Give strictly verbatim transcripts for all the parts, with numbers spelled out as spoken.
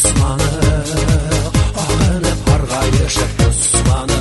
osmanı, ağınıp hargayışıp osmanı.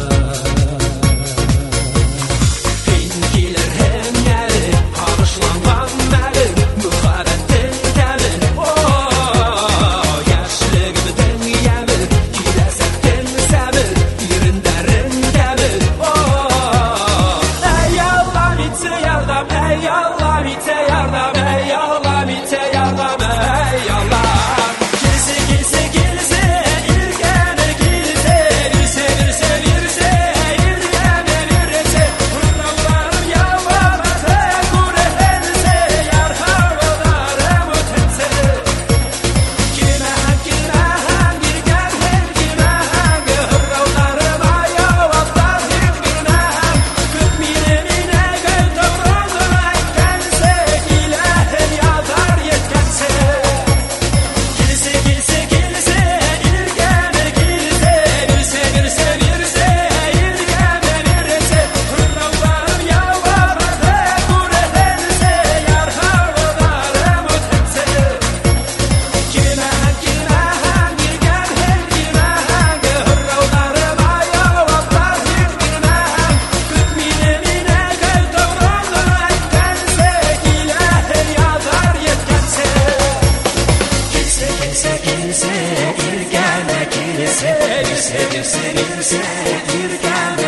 Pinkiler hem gelip bağışlangan məlim, müxarettin təmin. Oh, yaşlığımdan yemin, gidesekten səmir, yerinderin demir. Oh, ey Allah bize yardım, ey Allah bize yardım, ey Allah bize yardım, ey Allah. Kilse kilse kilse, ilgene kilse, birse birse birse, ilgene birse. Kurallarım yalvarsa, kurehelse, yar havalarım ötense. Kime hak kime hak, bir gel hem kime hak. Kurallarım ayağı Allah hükmüne hak. Hükmüne göl davranır aykense, ilahim yazar yetkense. Kilse kilse kilse, ilgene kilse, birse birse birse, ilgene birse. Kurallarım yalvarsa, kurehelse, yar havalarım ötense. Kime hak kime hak, bir gel hem kime hak. Kurallarım ayağı Allah hükmüne hak. Hükmüne göl davranır aykense, ilahim yazar yetkense. Kilse kilse kilse, ilgene kilse, birse birse birse, ilgene